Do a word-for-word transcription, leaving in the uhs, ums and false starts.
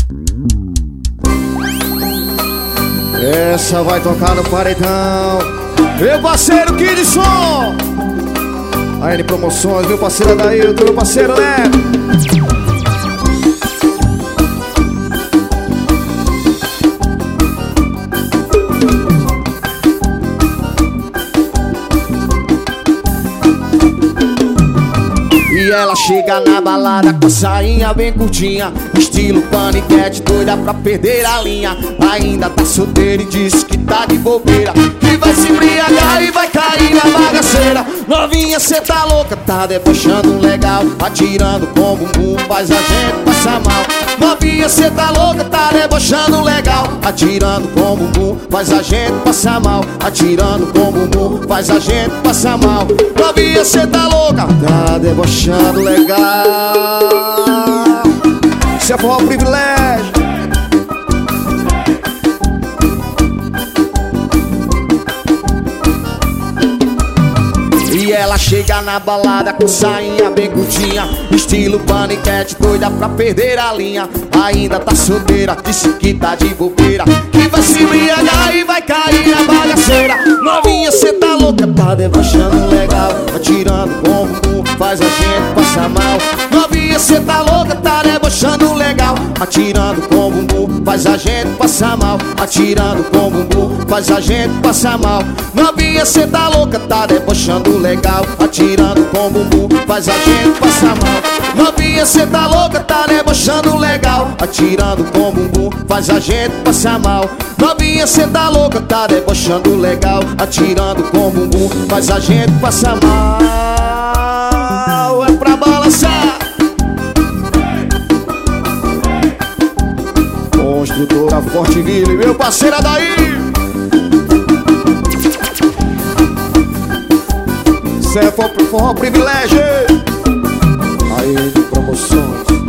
Essa vai tocar no paredão. Meu parceiro Kidson, A N Promoções, meu parceiro Adailton, meu parceiro Neto. E ela chega na balada com a sainha bem curtinha, estilo paniquete, doida pra perder a linha. Ainda tá solteira e diz que tá de bobeira, que vai se embriagar e vai cair na bagaceira. Novinha, cê tá louca, tá debochando legal, atirando com o bumbum, faz a gente passar mal. Novinha, cê tá louca, tá debochando legal, atirando com o bumbum, faz a gente passar mal. Atirando com o bumbum, faz a gente passar mal. Novinha, cê tá louca, tá debochando legal. Isso é forró privilégio. E ela chega na balada com sainha bem curtinha, estilo paniquete, doida pra perder a linha. Ainda tá solteira, disse que tá de bobeira, que vai se embriagar e vai cair na bagaceira. Novinha, cê tá louca, tá debochando legal, atirando com o bumbum, faz a gente passar mal. Novinha, cê tá louca, tá debochando legal, atirando com o bumbum, faz a gente passar mal. Atirando com o bumbum, faz a gente passar mal. Novinha, cê tá louca, tá debochando legal, atirando com o bumbum, faz a gente passar mal. Novinha, cê tá louca, tá debochando legal, atirando com o bumbum, faz a gente passar mal. Novinha, cê tá louca, tá debochando legal, atirando com o bumbum, faz a gente passar mal. É pra balançar. Construtora Forteville, meu parceiro Adair. Isso é forró privilégio. A N Promoções.